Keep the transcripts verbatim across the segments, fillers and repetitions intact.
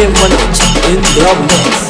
J Manoj in the mix.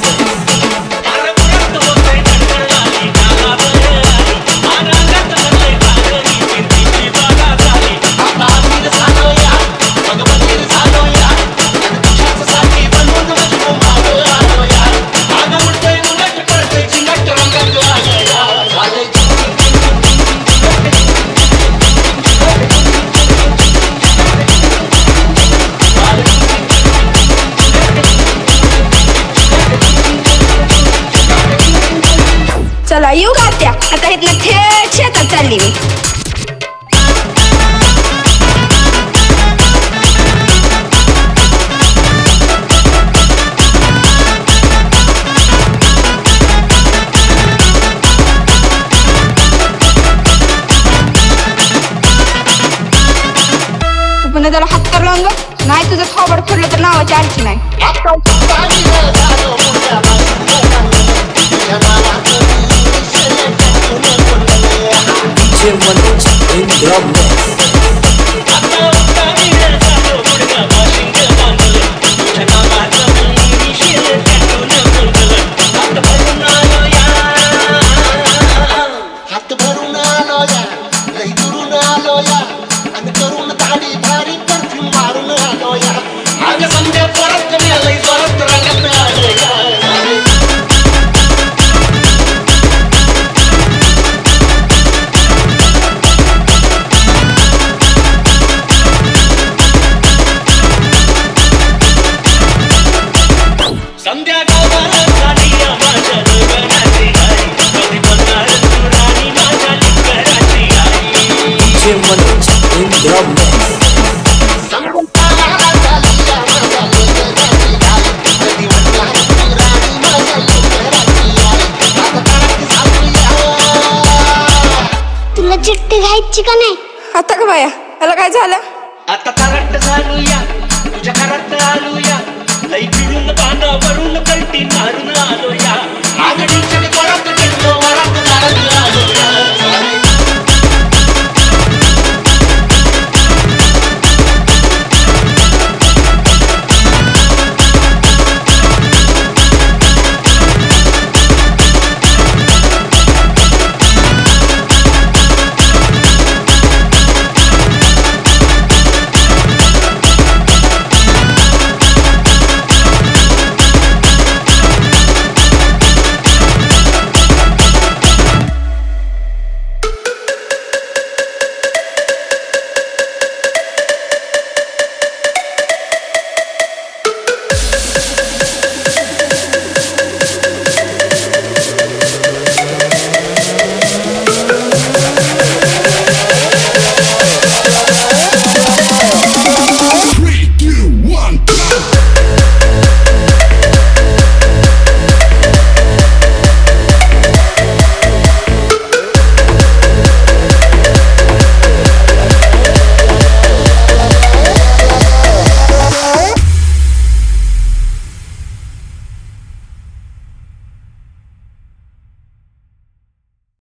चला येऊ का त्या आता इथनं थेट शेतात चालली मी. तू पण त्याला हात कर लावून बघ, नाही तुझं थोबड फिरलं तर नावाची आणखी नाही. J Manoj in the mix. J Manoj in the mix. तुला चिट्टी घ्यायची का नाही? आता का बाया याला काय झालं? आता करट झालूया तुझ्या घरात आलूया लई फिरून बांधावरून कल्टी मारून आलोया.